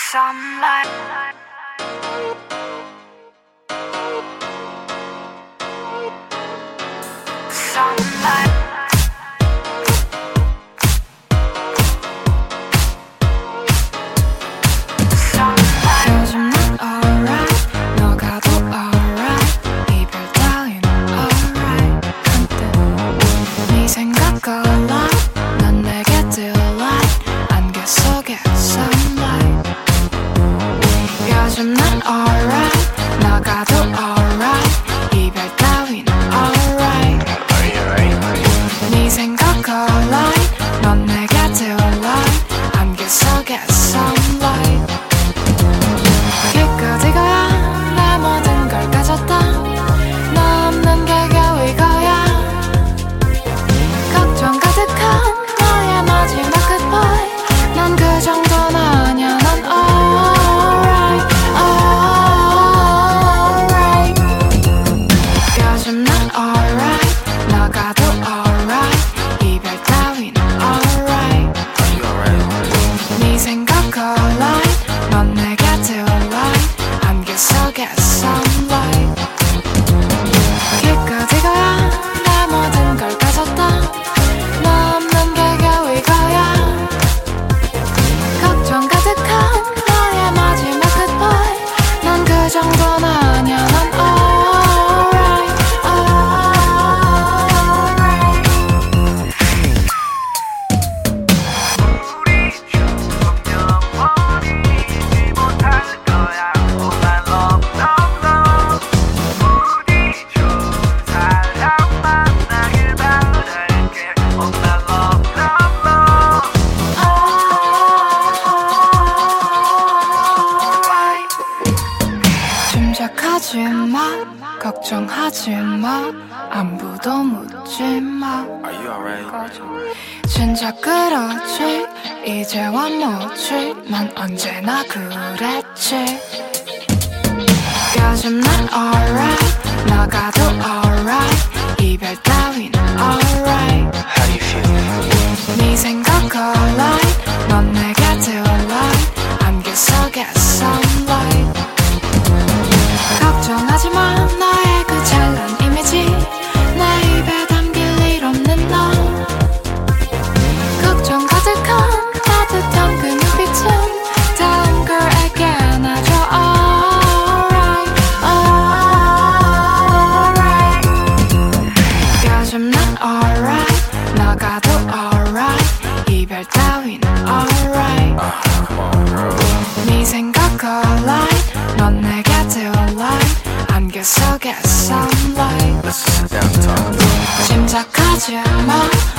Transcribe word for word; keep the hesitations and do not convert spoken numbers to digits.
sunlight. Sunlight. 요즘 난 alright, 너가 더 alright, 이별 따윈 alright. 한때 네 생각 alright, 난 내게 delight, 안개 속에 sunlight. 요즘 난 alright, 너가 더 alright, 이별 따윈 alright. 네 생각 alright, 넌 내게 delight, 안개 속에 sunlight. 기껏 이거야 내 모든 걸 가졌다 너 없는 게 겨우 이거야 걱정 가득한 너의 마지막 goodbye 난 그 정도는 아냐 난 alright alright 요즘 난 alright 너가 더 alright 이별 따윈 alright 네 생각 alright 넌 내게 delight 안개 속에 sunlight 기껏 이거야 내 모든 걸 가졌다 너 없는 게 겨우 이거야 걱정 가득한 너의 마지막 goodbye 난 그 정도는 아냐 난 alright 짐작하지 마 걱정하지 마 안부도 묻지 마 진짜 그렇지 이제와 뭐지 난 언제나 그랬지 요즘 난 alright 너가 더 alright 이별 따윈 alright How do you feel? 네 생각 alright 넌 내게 delight 안개 속에 sunlight 걱정하지 마 나의 그 찬란 이미지 내 입에 담길 일 없는 너 걱정 가득한 따뜻한 그 눈빛은 다음 girl에게 안아줘 alright alright 요즘 난 alright 너가 더 alright 이별 따윈 alright 네 생각 alright 넌 내게 delight 안개 속에 sunlight Let's sit down and talk. 짐작하지 마